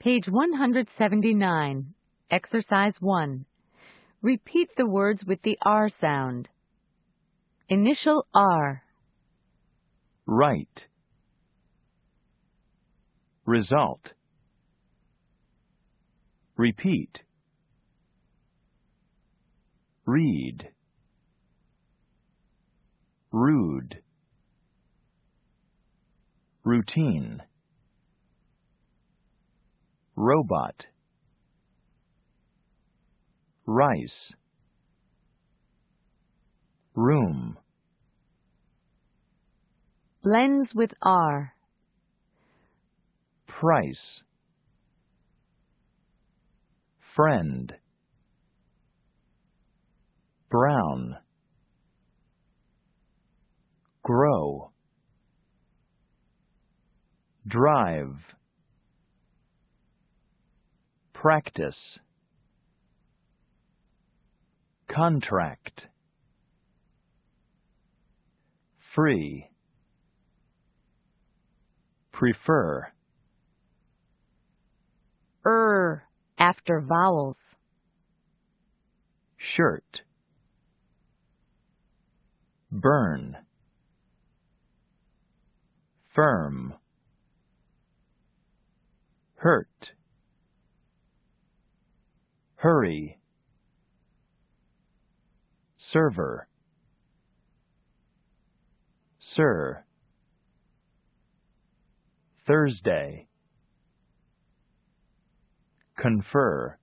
Page 179. Exercise 1. Repeat the words with the R sound. Initial R. Right. Result. Repeat. Read. Rude. Routine. Robot. Rice. Room. Blends with R. Price. Friend. Brown. Grow. Drive. Practice. Contract. Free. Prefer. After vowels. Shirt. Burn. Firm. Hurt. Hurry. Server. Sir. Thursday. Confer.